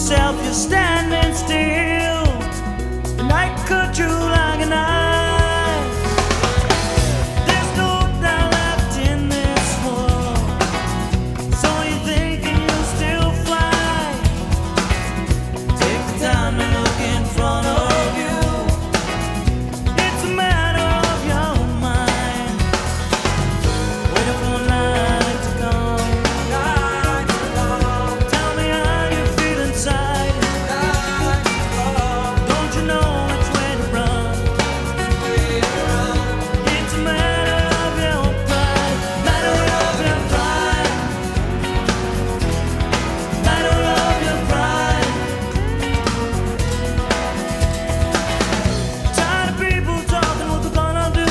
yourself, you're standing still. The night cut you like a knife. There's no doubt left in this world. So you're thinking you'll still fly. Take the time to look in front of you. It's a matter of your mind. Waiting for the night to come. Tell me how you feel inside. Don't you know which way to run? It's a matter of your pride. Matter of your pride. Matter of your pride. Tired of people talking what they're gonna do,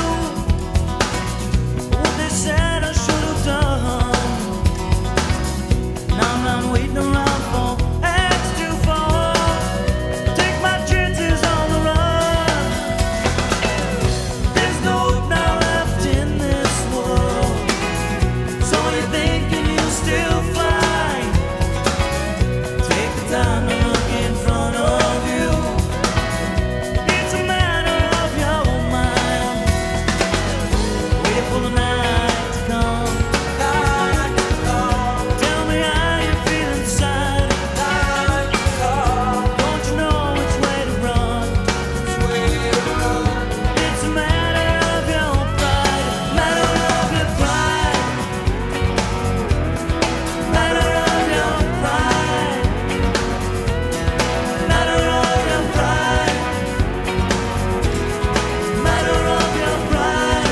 what they said I should have done. Now I'm not waiting around for X to fall. Take my chances on the run. There's no hope now left in this world. So you're thinking you'll still fly. Take the time to look in front of you. It's a matter of your mind. Waiting for the night to come. Tell me how you feel inside. Don't you know which way to run? It's a matter of your pride. Matter of your pride. Matter of your pride. Matter of your pride. Matter of your pride.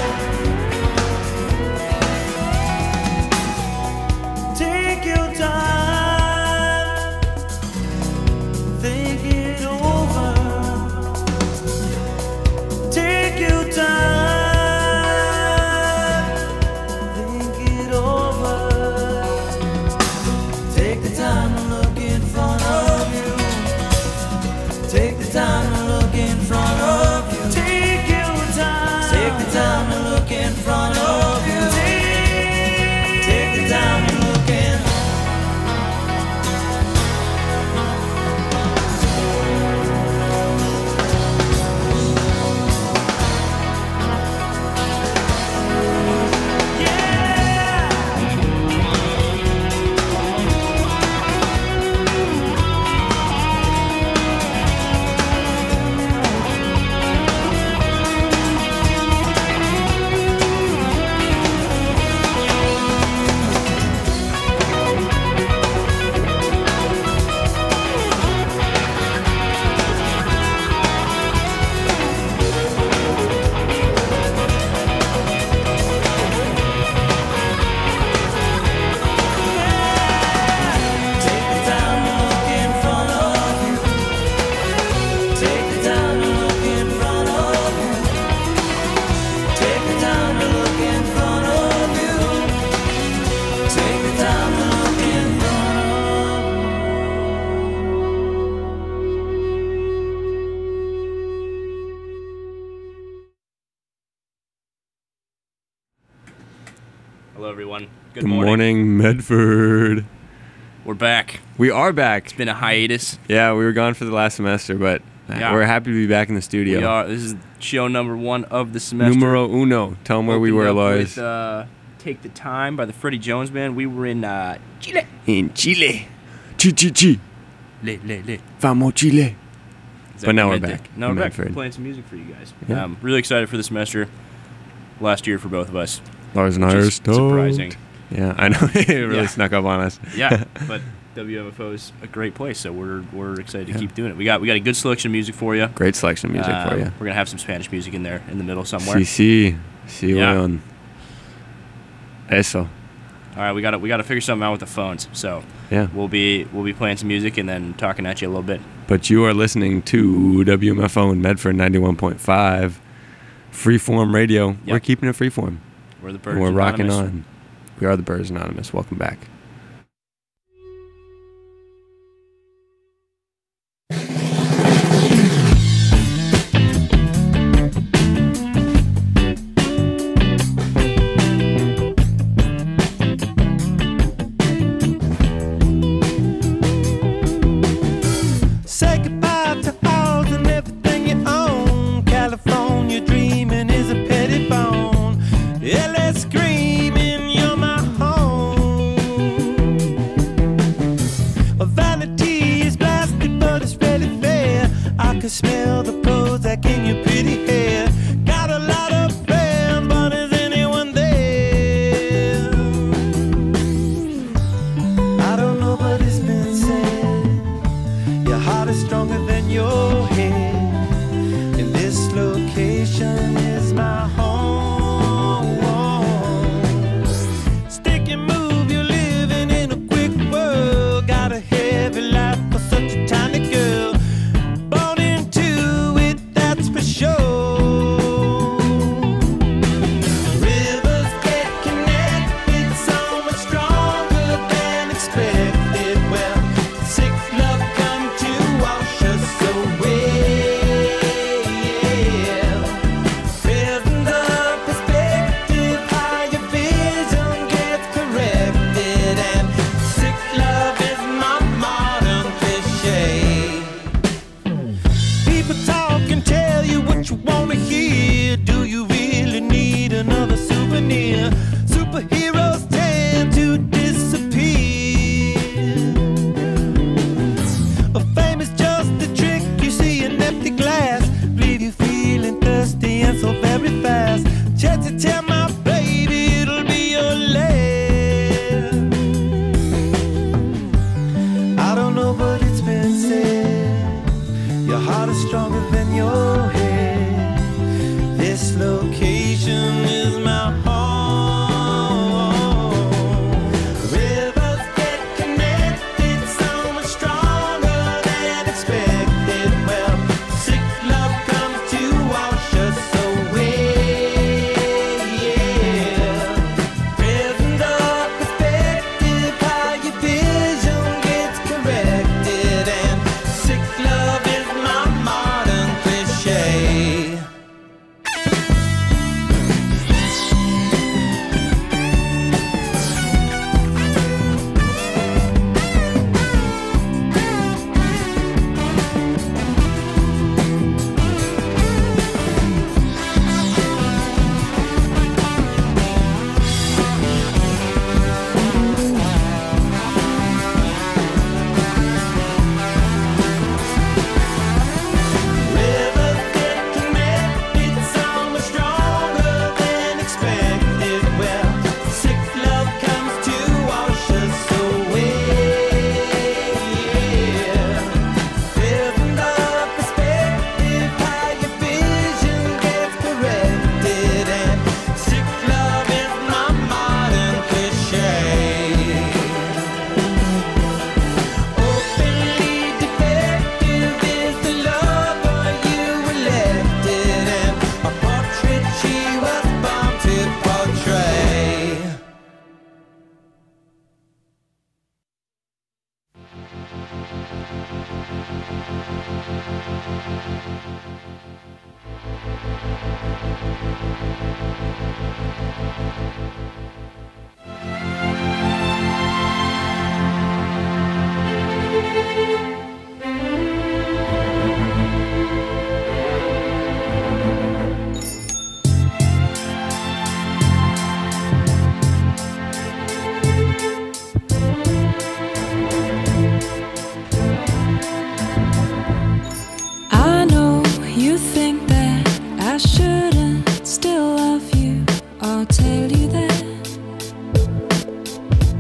Take your time. Think it over. Take your time. Think it over. Take the time to look in front of you. Take the time to look in front of you. Take your time. Take the time to look in front of you. Take the time to look in. Take the time to look in front of you. Take the time to look in front of you. Take the time to look in front of you. Take the time to look in front of Hello, everyone. Good Good morning, Medford. We're back. We are back. It's been a hiatus. Yeah, we were gone for the last semester, but Yeah. we're happy to be back in the studio. We are. This is show number 1 of the semester. Numero uno. Tell them where we Opened were, up Lars. with, Take the Time by the Freddie Jones Band. We were in Chile. In Chile. Chi. Le. Vamos, Chile. Exactly. But now we're Mente. back Now we're in back. Medford. We're playing some music for you guys. Yeah. Really excited for the semester. Last year for both of us. Lars and I Which are is stoked. surprising. Yeah, I know. It really Yeah. snuck up on us. Yeah, but WMFO is a great place, so we're excited to Yeah. keep doing it. We got a good selection of music for you. Great selection of music for you. We're gonna have some Spanish music in there in the middle somewhere. Sí, Yeah. weón. Eso. All right, we gotta figure something out with the phones. So Yeah. we'll be playing some music and then talking at you a little bit. But you are listening to WMFO in Medford 91.5 Freeform Radio. Yep. We're keeping it freeform. We're the Birds And we're rocking Anonymous. on. We are the Birds Anonymous. Welcome back. smell the Prozac in your pretty hair. Got a lot of fans, but is anyone there? I don't know, but it's been said your heart is stronger than your head. And this location is my home. Stick and move, you're living in a quick world. Got a heavy life for such a tiny girl. Born into it, that's for sure. Rivers get connected so much stronger than expected. Well, sick love come to wash us away. Prisons of perspective, how your vision gets corrected. And sick love is my modern cliche. People talk and tell you what you want to hear. Do you really need another souvenir? Superheroes tend to disappear. A fame is just a trick. You see an empty glass, leave you feeling thirsty and so very fast. Chance to tell my baby it'll be your last. I don't know, but it's been said your heart is stronger than your head. This location is my home. Rivers get connected so much stronger than expected. Well, sick love comes to wash us away. Prisons of perspective, how your vision gets corrected. And sick love is my modern cliche. Rivers get connected so much stronger than expected. Well, sick love comes to wash us away. Prisons of perspective, how your vision gets corrected. And sick love is my modern cliche. Openly defective is the lover you elected, and a portrait she was born to portray. I know you think that I shouldn't still love you. I'll tell you that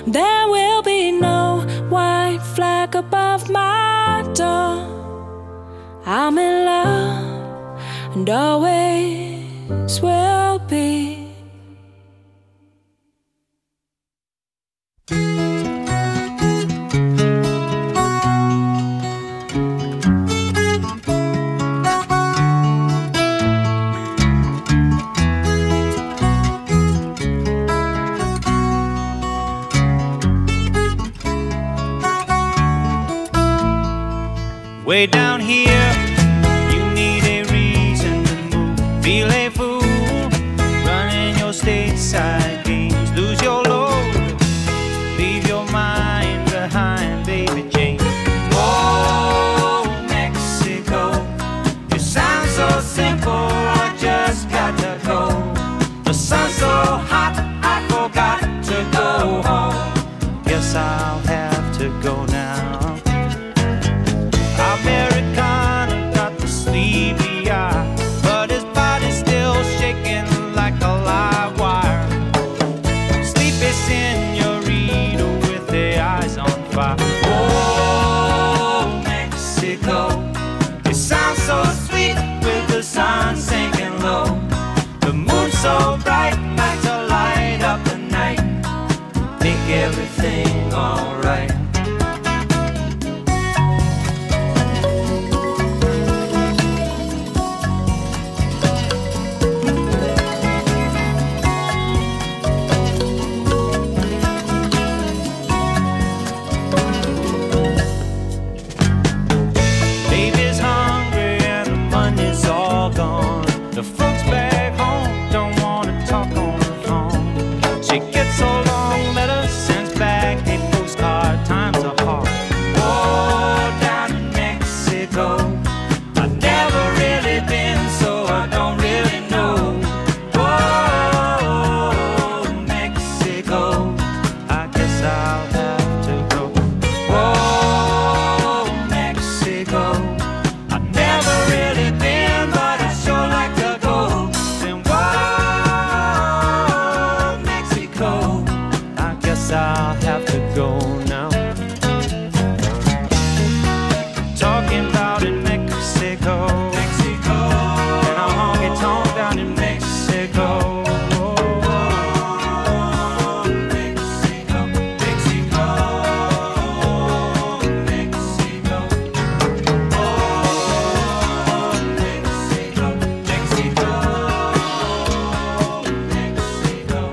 there will be no white flag above my door. I'm in love and always will be. Way down here, you need a reason to move. Feel a fool, running your stateside games. Lose your load, leave your mind behind, baby Jane. Oh, Mexico, you sound so simple, I just got to go. The sun's so hot, I forgot to go home. Guess I'll have to go now. Americana got the sleepy eye, but his body's still shaking like a live wire. Sleepy senorita with their eyes on fire. Oh, Mexico, you sound so sweet with the sun sinking low. The moon's so bright, like to light up the night, make everything alright. The folks back home don't want to talk on the phone. She gets so long letters, sends back a postcard. Times are hard. Oh, down in Mexico, I've never really been, so I don't really know. Oh, Mexico, I guess I'll have to go. Oh, Mexico, I've never really been, but I sure like to. I'll have to go now. Talking about in Mexico, Mexico, and a honky tonk down in Mexico. Mexico, Mexico, Mexico, oh, Mexico, Mexico, Mexico.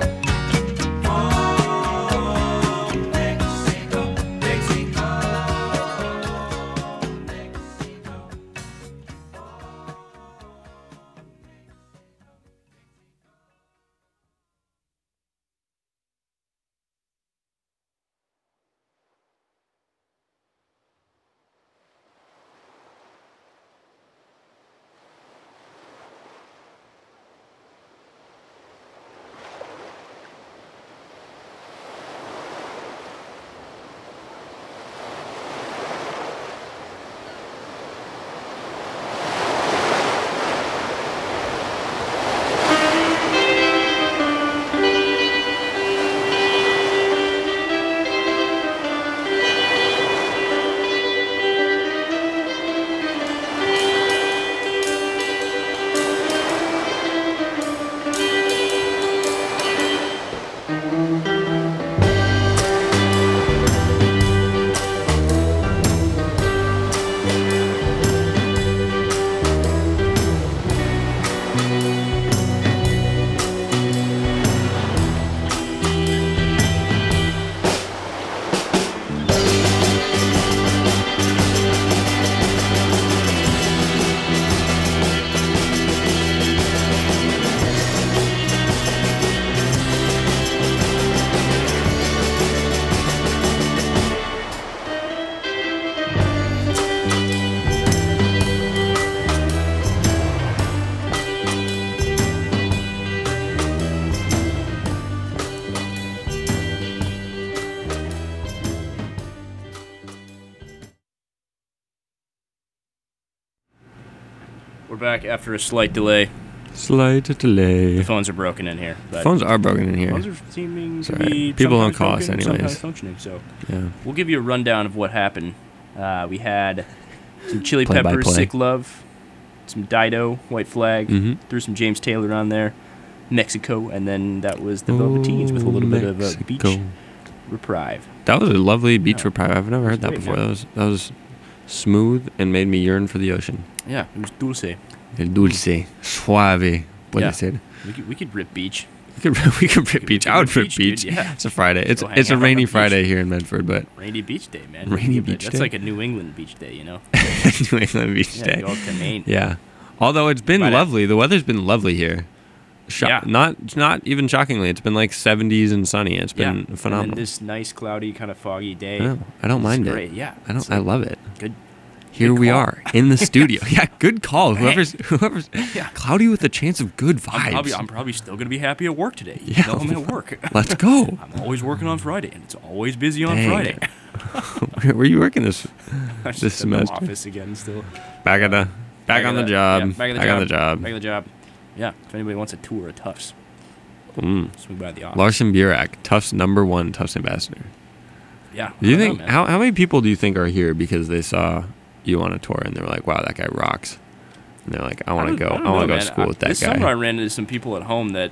We're back after a slight delay. Slight delay. The phones are broken in here. But Phones are broken in here. Phones are seeming to Sorry. be People don't sometimes call us broken, anyways. sometimes functioning. So Yeah. we'll give you a rundown of what happened. We had some Chili Play by Peppers, play. Sick Love, some Dido, White Flag, Mhm. threw some James Taylor on there, Mexico, and then that was the Velveteens with a little bit of a beach Mexico. reprieve. That was a lovely beach Yeah. reprieve. I've never heard that great, before. man. That was smooth and made me yearn for the ocean. Yeah, it was dulce. El dulce, suave, puede Yeah. ser. We could rip beach. We could rip beach. I would rip dude, beach. yeah. It's a Friday. It's Go hang it's a out on rainy the beach. Friday here in Medford, but Rainy beach day, man. Rainy Give it- beach That's day? like a New England beach day, you know? New England beach Yeah, day. go up to Maine. Yeah. Although it's been But, lovely. The weather's been lovely here. Yeah. Not even shockingly. It's been like 70s and sunny. It's been And phenomenal. then this nice, cloudy, kind of foggy day. I don't mind It's it. great. Yeah. it's I like love it. Good. Here good we call. are in the studio. Yeah, good call. Hey. Whoever's Yeah. cloudy with a chance of good vibes. I'm probably still going to be happy at work today. Yeah. No, I'm at work. Let's go. I'm always working on Friday, and it's always busy on Dang. Friday. Where are you working this I'm just this in the semester? office again still. Back on the job. Yeah, back on the job. Yeah, if anybody wants a tour of Tufts, swing by the office. Larson Burak, Tufts #1 Tufts ambassador. Yeah. Do you I don't think know, man. how many people do you think are here because they saw you on a tour and they were like, "Wow, that guy rocks," and they're like, "I want to go. don't I want know, to go man. to school with that this guy." summer I ran into some people at home that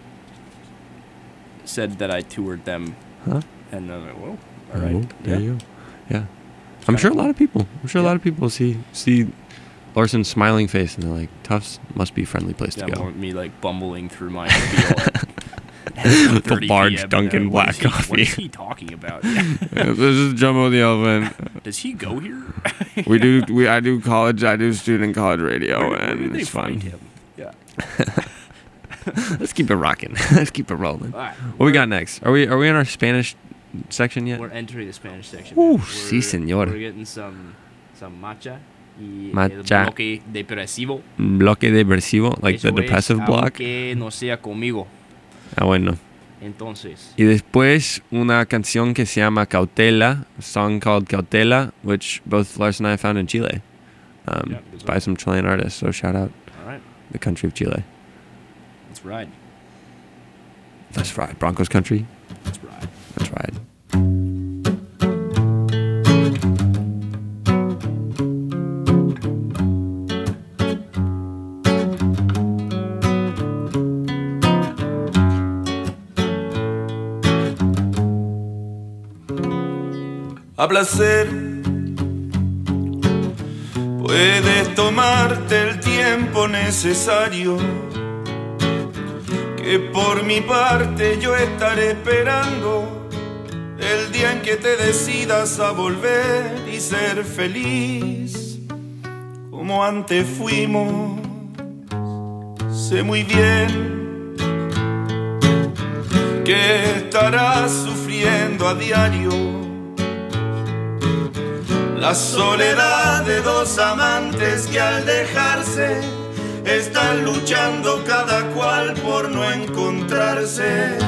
said that I toured them, Huh? and I'm like, whoa, all right. Oh, there yeah. you go. Yeah, I'm sure a lot of people. A lot of people see Larson's smiling face and they're like, "Tufts must be a friendly place Yeah, to more go." me like bumbling through my spiel at The 1:30 large PM, Dunkin' and black what coffee. is he talking about? This is Jumbo the Elephant. Does he go here? I do student college radio, Where and did they it's find fun. him? Yeah. Let's keep it rocking. Let's keep it rolling. All right. What we got next? Are we in our Spanish section yet? We're entering the Spanish section. Ooh, man. sí, señor. We're getting some matcha. Y Matcha. El bloque depresivo. Bloque depresivo, like the Eso es, depressive block. Aunque no sea conmigo. Ah, bueno. Entonces. Y después una canción que se llama Cautela, a song called Cautela, which both Lars and I found in Chile. Yeah, It's by some Chilean artists, so shout out All right. the country of Chile. Let's ride. That's right, Broncos country. Let's ride. That's right. A placer, puedes tomarte el tiempo necesario, que por mi parte yo estaré esperando el día en que te decidas a volver y ser feliz como antes fuimos. Sé muy bien que estarás sufriendo a diario la soledad de dos amantes que al dejarse están luchando cada cual por no encontrarse.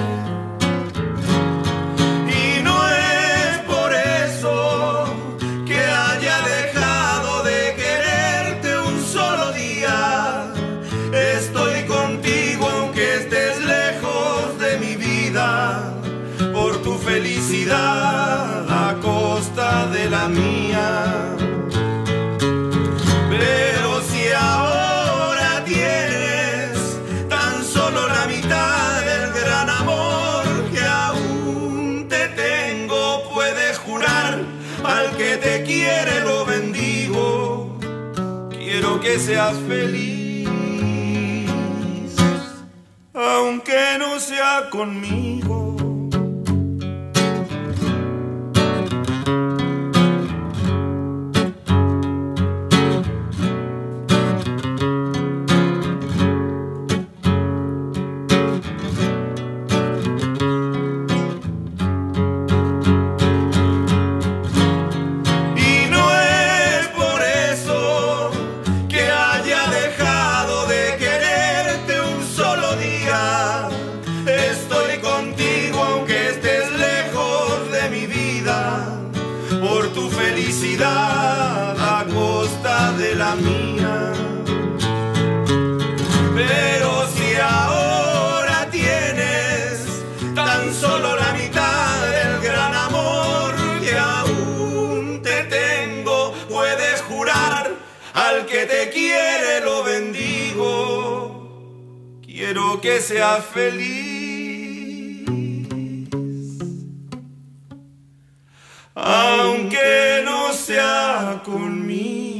Y no es por eso que haya dejado de quererte un solo día. Estoy contigo aunque estés lejos de mi vida, por tu felicidad a costa de la mía. Pero si ahora tienes tan solo la mitad del gran amor que aún te tengo, puedes jurar al que te quiere lo bendigo. Quiero que seas feliz, aunque no sea conmigo. Y no es por eso que haya dejado de quererte un solo día. Estoy contigo aunque estés lejos de mi vida, por tu felicidad a costa de la mía. Pero si que te quiere lo bendigo, quiero que seas feliz, aunque no sea conmigo.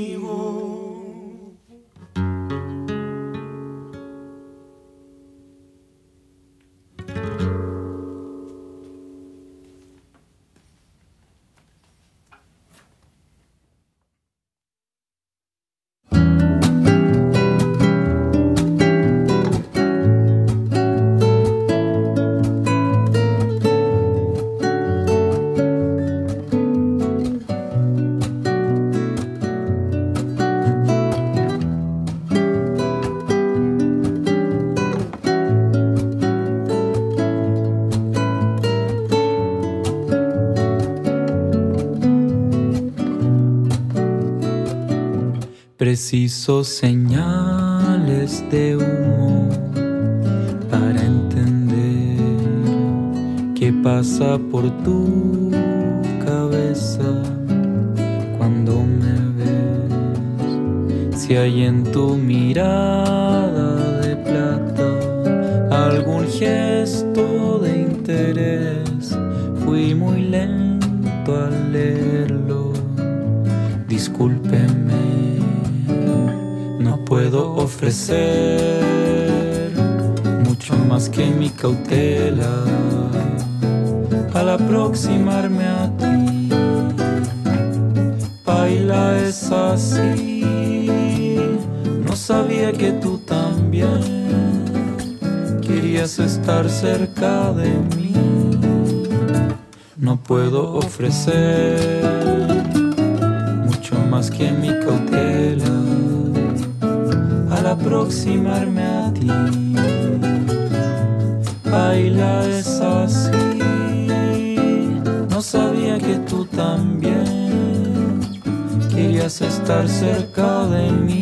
Preciso señales de humo para entender qué pasa por tu cabeza cuando me ves. Si hay en tu mirada de plata algún gesto de interés, fui muy lento al leerlo, discúlpeme. No puedo ofrecer mucho más que mi cautela al aproximarme a ti. Baila es así, no sabía que tú también querías estar cerca de mí. No puedo ofrecer mucho más que mi cautela al aproximarme a ti. Baila es así, no sabía que tú también querías estar cerca de mí.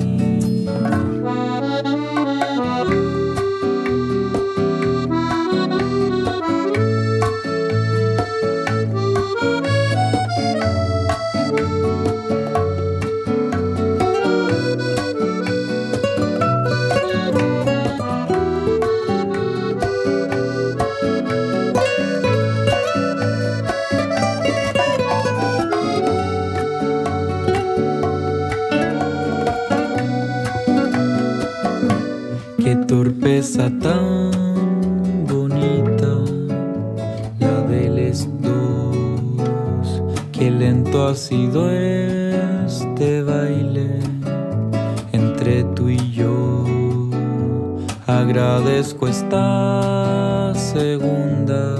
Torpeza tan bonita, la de los dos. Qué lento ha sido este baile entre tú y yo. Agradezco esta segunda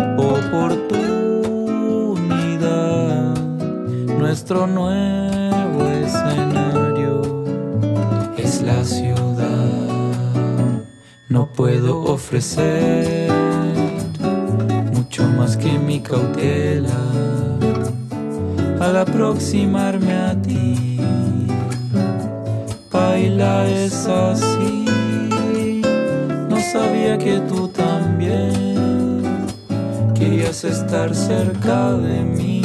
oportunidad, nuestro nuevo escenario es la ciudad. No puedo ofrecer mucho más que mi cautela al aproximarme a ti. Baila es así, no sabía que tú también querías estar cerca de mí.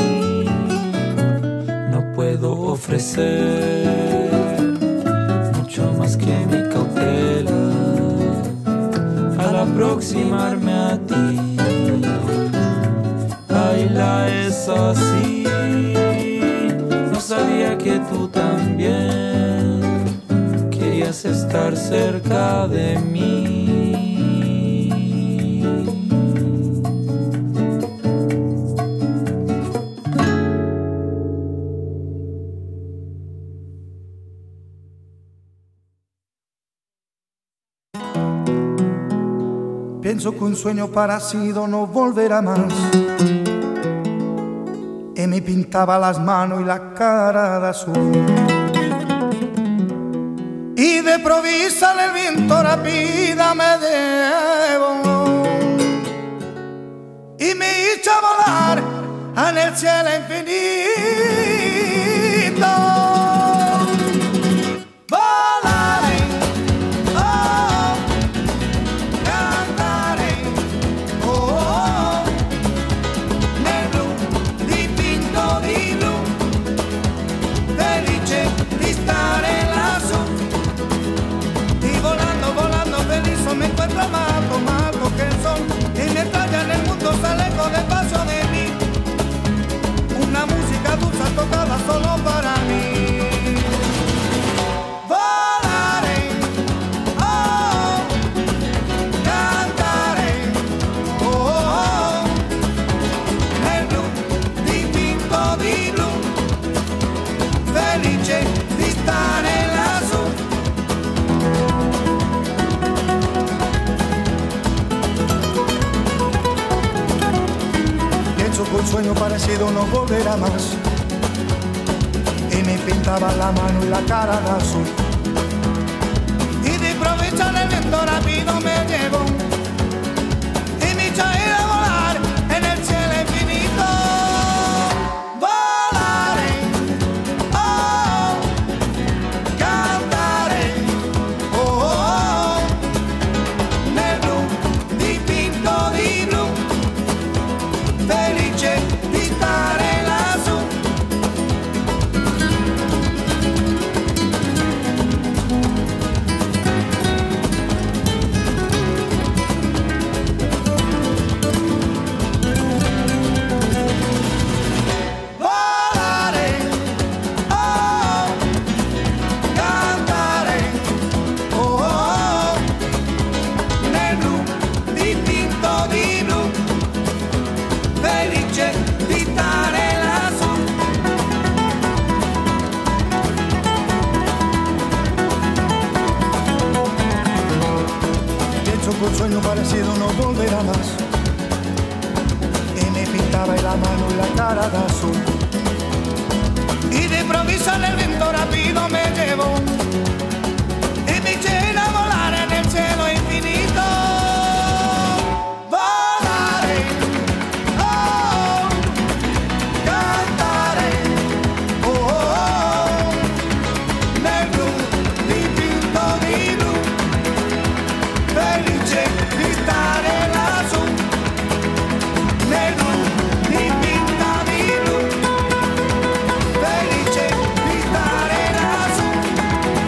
No puedo ofrecer mucho más que mi cautela al aproximarme a ti. Baila es así, no sabía que tú también querías estar cerca de mí. Pienso que un sueño parecido no volverá más. Y me pintaba las manos y la cara de azul. Y de provisa el viento rápida me llevó y me hizo volar en el cielo infinito. Stare un sueño parecido no volverá más. Y me pintaba la mano y la cara de azul. Y de improviso el viento rápido me llevó y me echó a ir a volar en el cielo infinito. Volaré, oh, cantaré, oh, oh, nel blu dipinto di blu, felice di stare lassù. Un sueño parecido no volverá más. Y me pintaba la mano y la cara de azul. Y de improviso el viento rápido me llevó y me eché a volar en el cielo infinito. Volaré, oh, cantaré, oh, oh, nel blu dipinto di blu, felice di stare lassù, nel blu dipinta di blu, felice di stare lassù.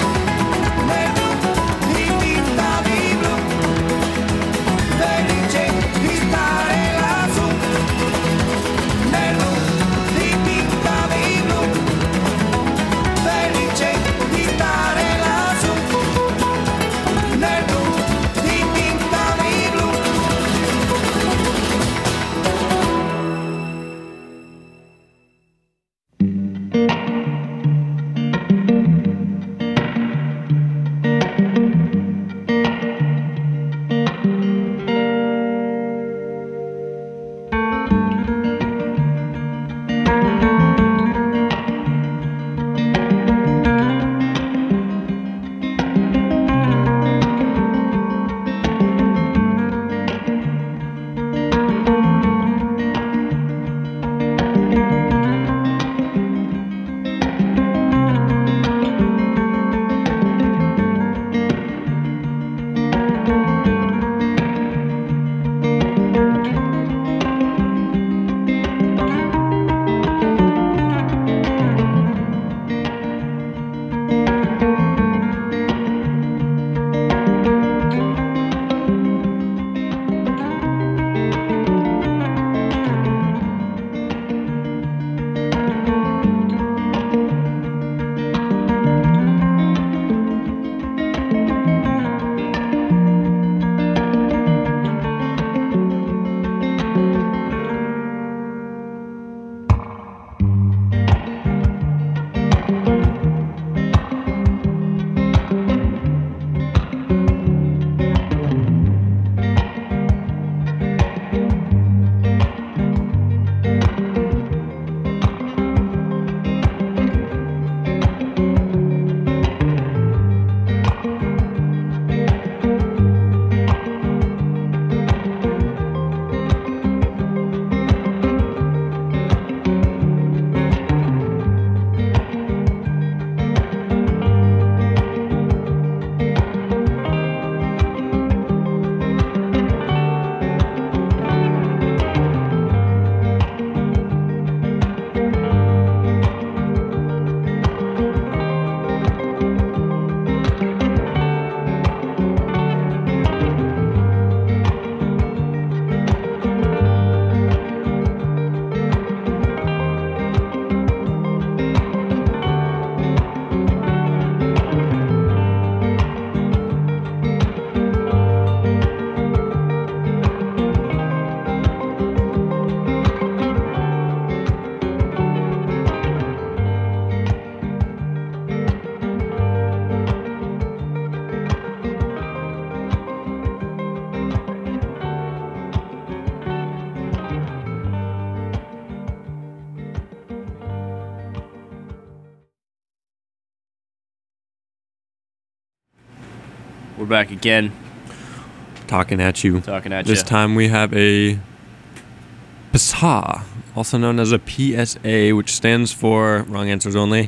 We're back again, Talking at you. talking at This you. time we have a PSA, also known as a PSA, which stands for Wrong Answers Only.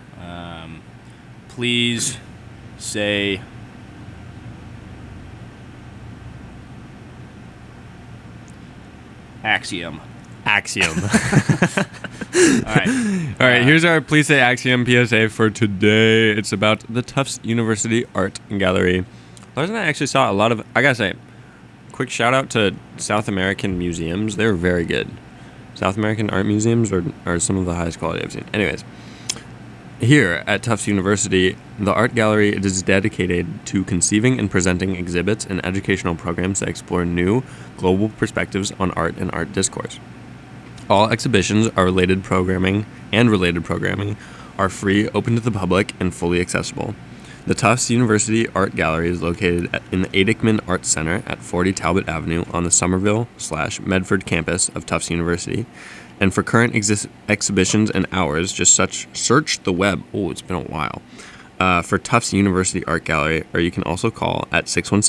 Please say axiom. Axiom. All right. All right, here's our Please Say Axiom PSA for today. It's about the Tufts University Art Gallery. Lars and I actually saw a lot of, I gotta say, quick shout out to South American museums. They're very good. South American art museums are some of the highest quality I've seen. Anyways, here at Tufts University, the art gallery is dedicated to conceiving and presenting exhibits and educational programs that explore new global perspectives on art and art discourse. All exhibitions are related programming are free, open to the public, and fully accessible. The Tufts University Art Gallery is located in the Adickman Arts Center at 40 Talbot Avenue on the Somerville/Medford campus of Tufts University. And for current exhibitions and hours, just search the web. Oh, it's been a while. For Tufts University Art Gallery, or you can also call at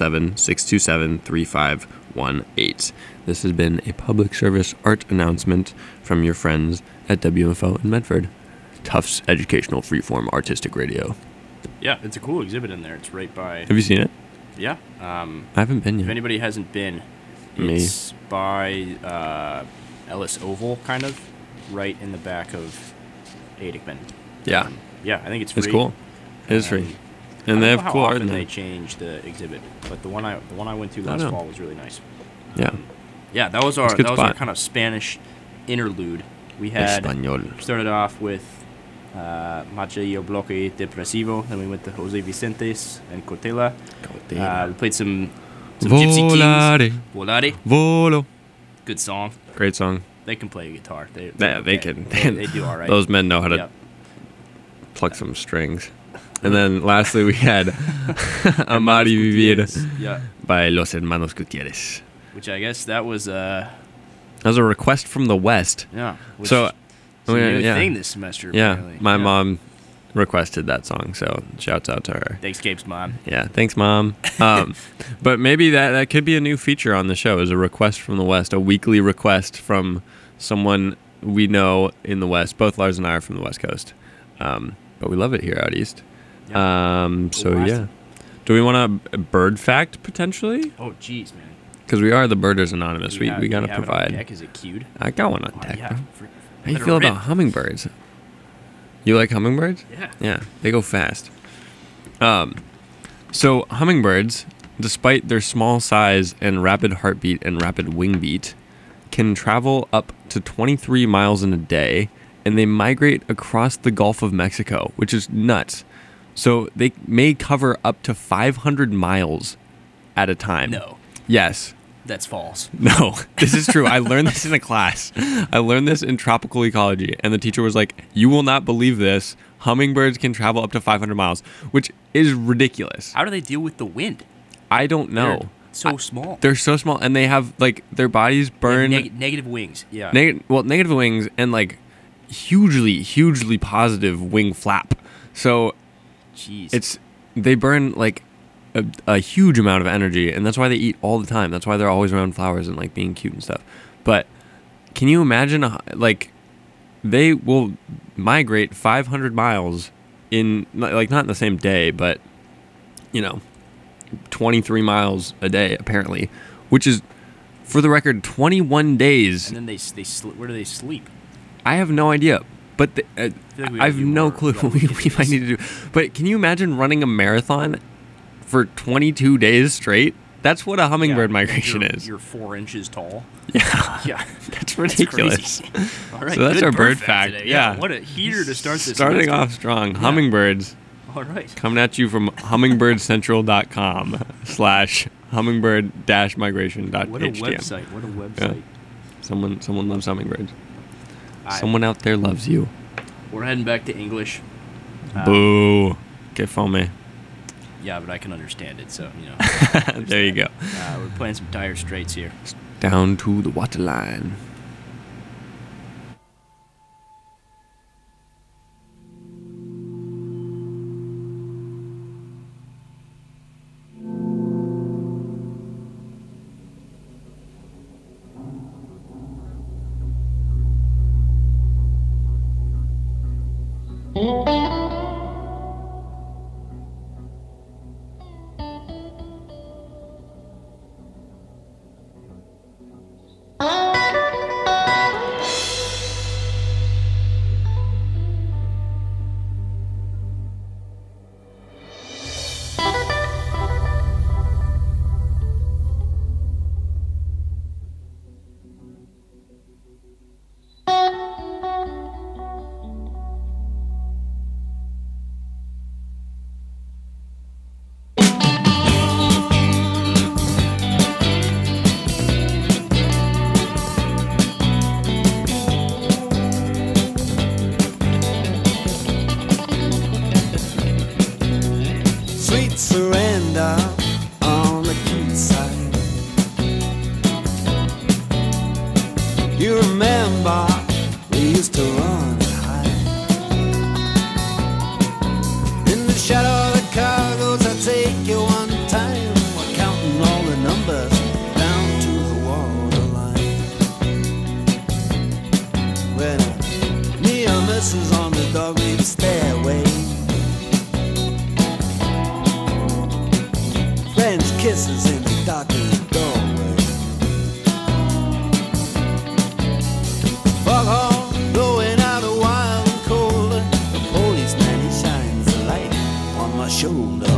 617-627-3518. This has been a public service art announcement from your friends at WFO in Medford. Tufts Educational Freeform Artistic Radio. Yeah, it's a cool exhibit in there. It's right by. Have you seen it? Yeah. I haven't been If yet. anybody hasn't been, Me. it's by Ellis Oval, kind of, right in the back of Adickman. Yeah, Yeah, I think it's free. it's cool. It is free. I And don't they know have how cool art often in they there. change the exhibit, but the one I went to I last know. fall was really nice. Yeah. Yeah, that was It's our a good our spot. kind of Spanish interlude. We had Español. started off with Macha y el Bloque Depresivo, then we went to Jose Vicentes and Cortella. We played some Gypsy Kings. Volare. Volare. Volo. Good song. Great song. They can play guitar. They They can. They do all right. Those men know how to Yep. pluck some strings. And then lastly, we had Amar y Vivir Yeah. by Los Hermanos Gutierrez. Which I guess that was That was a request from the West. yeah. Which So, is a new yeah. thing this semester. Yeah, apparently. my mom requested that song, so shouts out to her. Thanks, Gabe's mom. Yeah, thanks, Mom. But maybe that could be a new feature on the show, is a request from the West, a weekly request from someone we know in the West. Both Lars and I are from the West Coast, but we love it here out East. So, West. yeah. Do we want a bird fact, potentially? Oh, jeez, man. Because we are the Birders Anonymous. We got to have it on provide. deck. Is it cute? I got one on Oh, deck, yeah. bro. For- How you let it feel rip. about hummingbirds? You like hummingbirds? Yeah. Yeah, they go fast. So hummingbirds, despite their small size and rapid heartbeat and rapid wing beat, can travel up to 23 miles in a day, and they migrate across the Gulf of Mexico, which is nuts. So they may cover up to 500 miles at a time. No, Yes. that's false. No, this is true. I learned this in a class. I learned this in tropical ecology, and the teacher was like, "You will not believe this. Hummingbirds can travel up to 500 miles," which is ridiculous. How do they deal with the wind? I don't know. They're so small. They're so small, and they have like their bodies burn Negative wings. Yeah. negative wings and like hugely positive wing flap. So Jeez. they burn like a huge amount of energy, and that's why they eat all the time. That's why they're always around flowers and like being cute and stuff. But can you imagine like they will migrate 500 miles in like not in the same day, but 23 miles a day apparently, which is, for the record, 21 days. and then they where do they sleep? I have no idea, but feel like we I gotta have do no more. clue Yeah, what we we can do might this. need to do. But can you imagine running a marathon for 22 days straight? That's what a hummingbird Yeah, migration you're, is. You're 4 inches tall. Yeah, Yeah. that's ridiculous. Crazy. All right. So that's good our bird fact. today. Yeah. What a heater to start this. Starting semester. off strong. Hummingbirds All right. coming at you from hummingbirdcentral.com/hummingbird-migration.htm. What a website. What a website. Someone loves hummingbirds. I- Someone out there loves you. We're heading back to English. Boo. Que fome. Yeah, but I can understand it, so, There you go. we're playing some Dire Straits here. Down to the waterline. Sweet surrender on the cute side. You remember we used to run and hide. In the shadow of the cargoes, I take you one time. We're counting all the numbers down to the waterline. When neon misses on the dog-leaf stairway, French kisses in the darkened doorway. Foghorn blowing out a wild and cold. The policeman, he shines a light on my shoulder.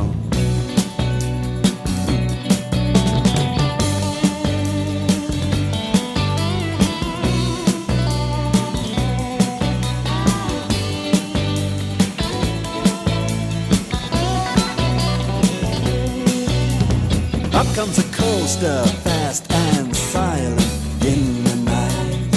Up comes a coaster, fast and silent in the night.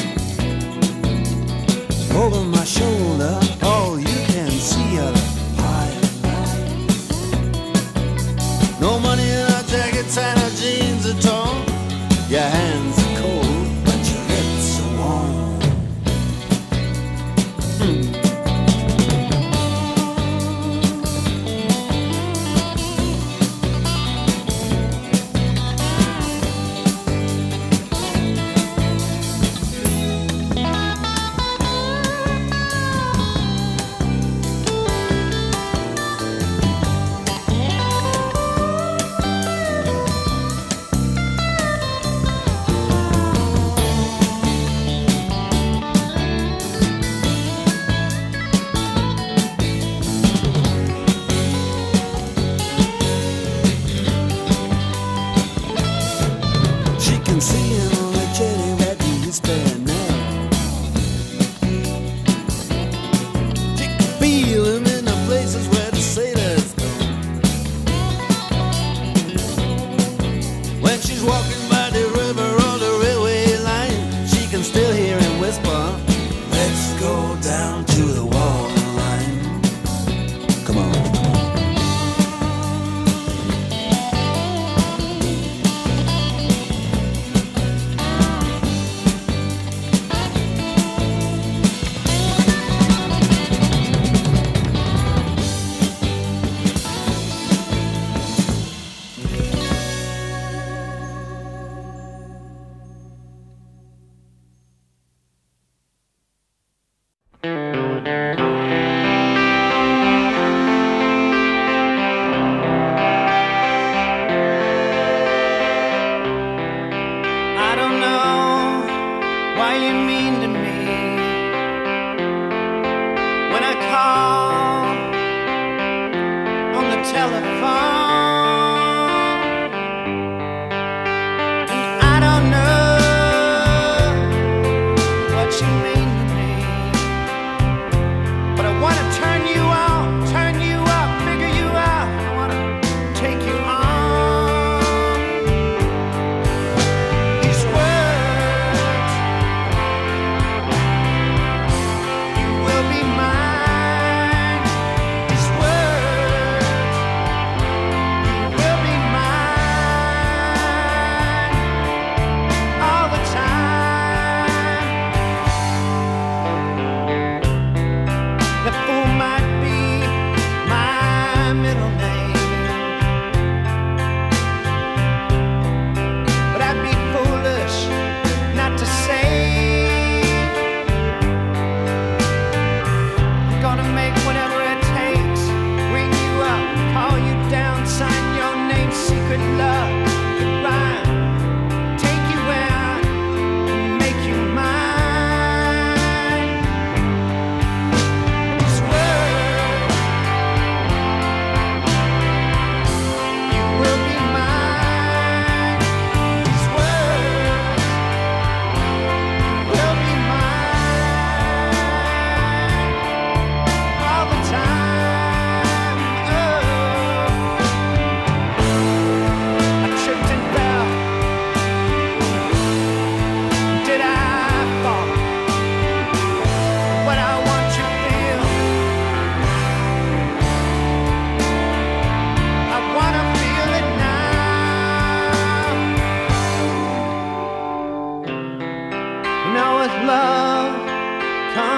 Over my shoulder, all you can see are the pirates. No money in our jackets and our jeans are torn. Your hands are cold, but your lips are warm. She can see him on the jetty that he's there now. She can feel him in the places where the sailors go. When she's walking by the river or the railway line, she can still hear him whisper, "Let's go down to the waterline." Come on.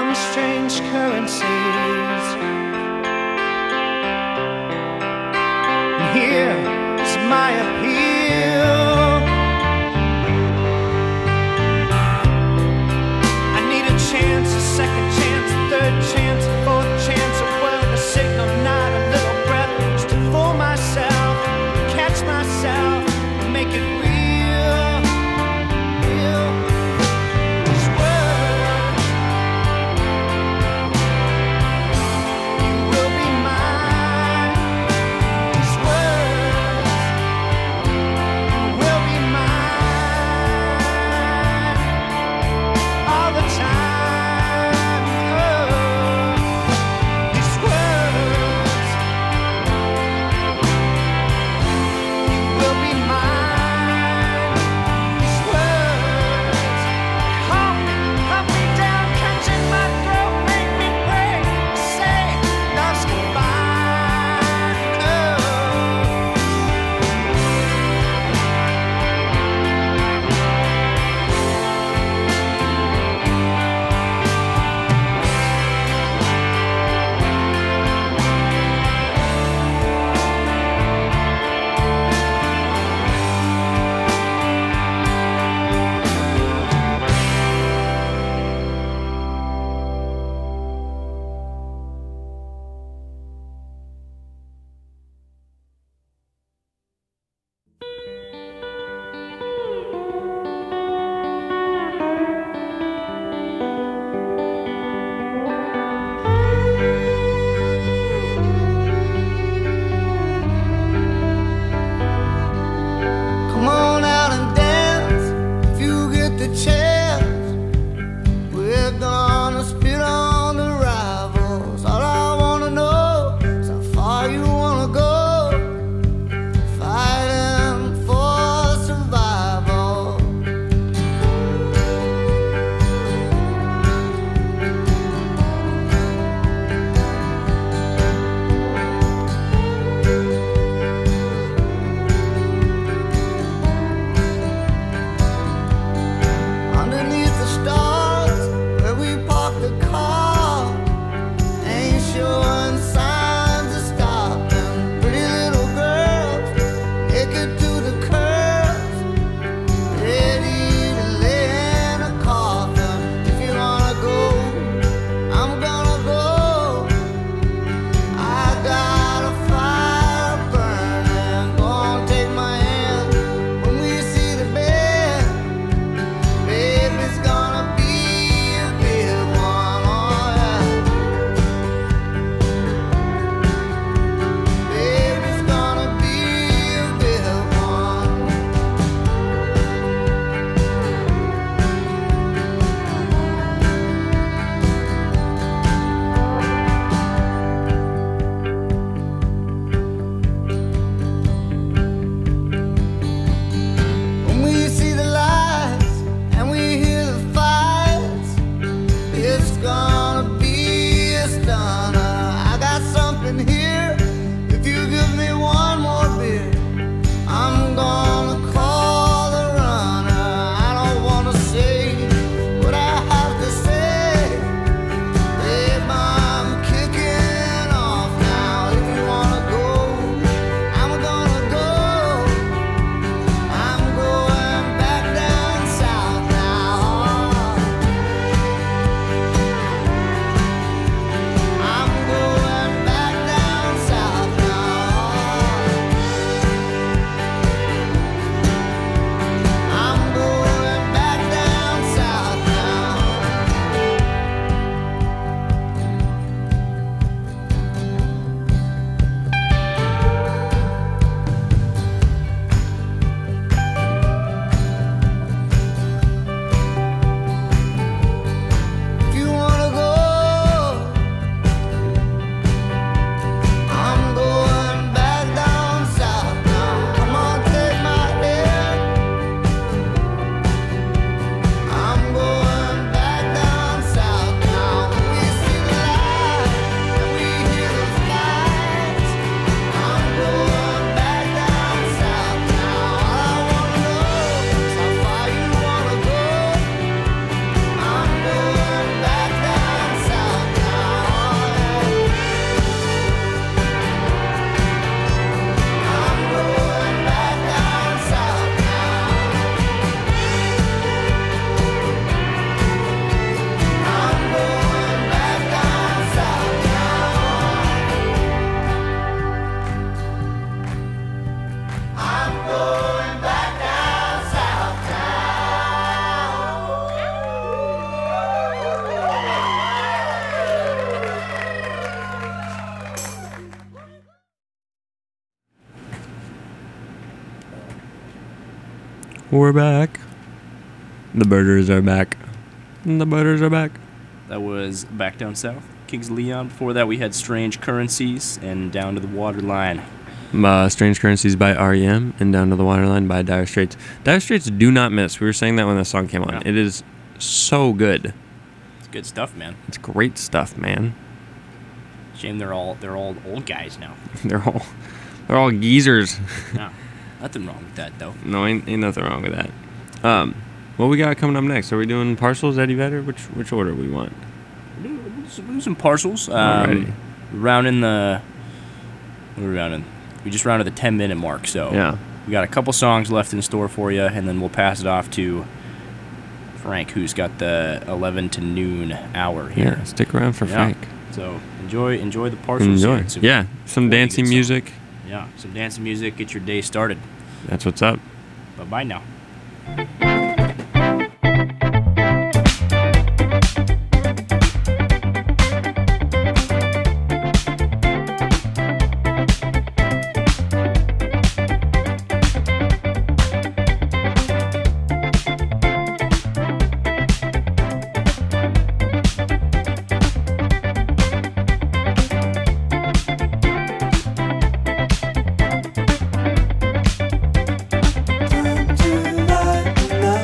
in strange currencies. And here is my appeal. I need a chance, a second chance, a third chance, a fourth chance, a word, a signal, not a little breath, just to fool myself, catch myself, make it real, real. These words, you will be mine. These words, We're back. The birders are back. The birders are back. That was Back Down South, Kings of Leon. Before that, we had Strange Currencies and Down to the Waterline. Strange Currencies by R.E.M. and Down to the Waterline by Dire Straits. Dire Straits do not miss. We were saying that when the song came on. Yeah. It is so good. It's good stuff, man. It's great stuff, man. Shame they're all old guys now. They're all geezers. Yeah, nothing wrong with that though. No, ain't nothing wrong with that. What we got coming up next? Are we doing Parcels, Eddie Vedder? Which order we want? We'll do some parcels. Alrighty. We just rounded the 10-minute mark, so Yeah. we got a couple songs left in store for you, and then we'll pass it off to Frank, who's got the 11 to noon hour here. Yeah, stick around for Yeah. Frank. So enjoy the parcels. Enjoy. here. It's a Yeah, some really dancing good song. music. Yeah, some dancing music. Get your day started. That's what's up. Bye-bye now. Turn to light.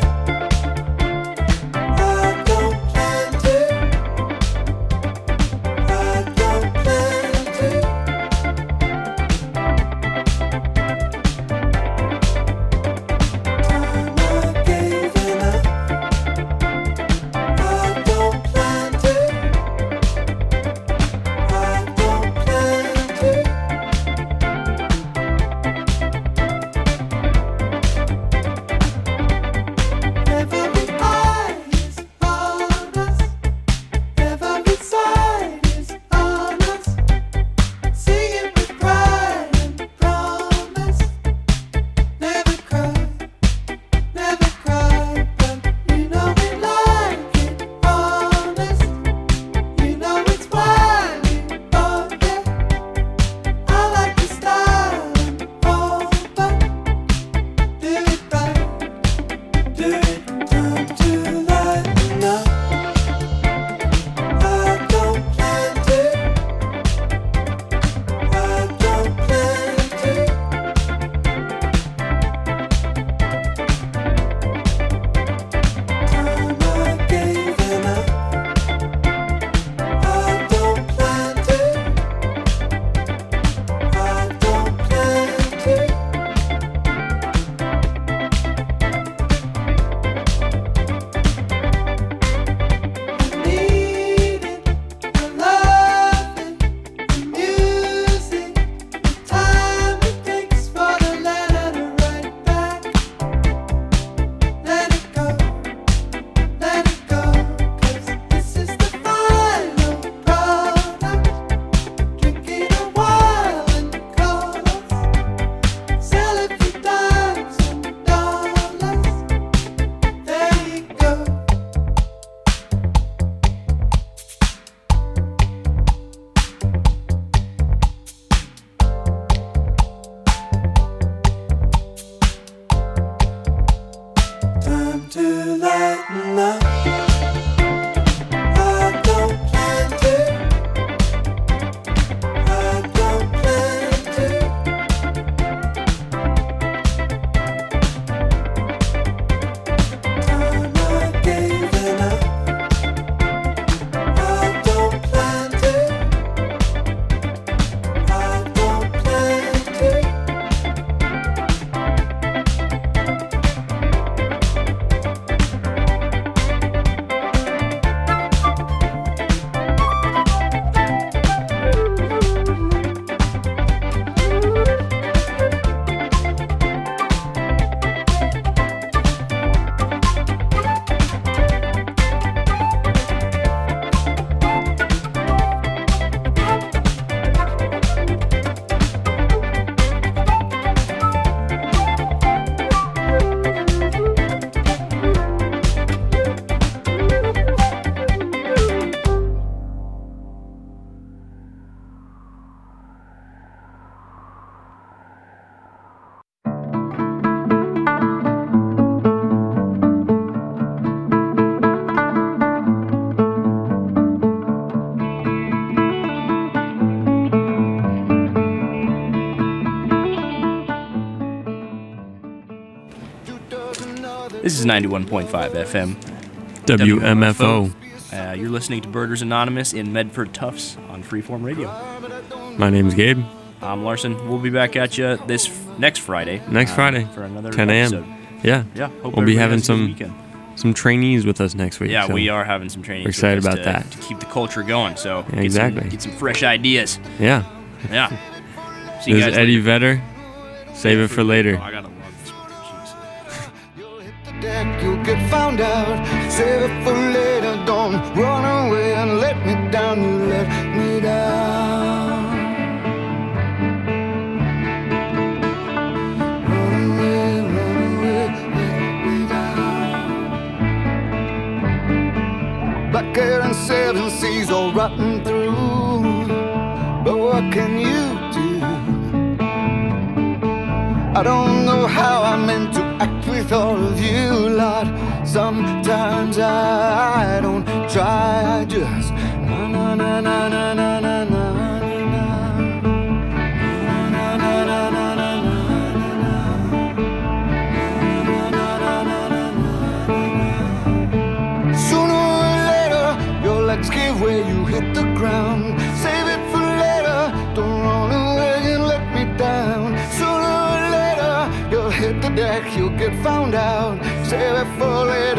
This is 91.5 FM. WMFO. You're listening to Birders Anonymous in Medford Tufts on Freeform Radio. My name's Gabe. I'm Larson. We'll be back at you this next Friday. Next Friday. For another 10 a.m. episode. Yeah. Yeah. Hope We'll be everybody having has a good weekend. some trainees with us next week. Yeah, so we are having some training. we're excited with us about that. to keep the culture going. So Yeah, exactly. Get some fresh ideas. Yeah. Yeah. See you This guys is Eddie later. Vedder. Save it for later. Oh, I gotta love this one. Jeez. You'll hit the deck, you'll get found out. Save it for later, don't run away and let me down. You let me down. Run away, let me down. Black hair and 7 seas all rotten through. But what can you do? I don't know how I'm meant to act with all of you, Lord. Sometimes I don't try, I just na na na na na na na na na. Sooner or later, your legs give way, you hit the ground. Save it for later, don't run away and let me down. Sooner or later, you'll hit the deck, you'll get found out. Save it for later.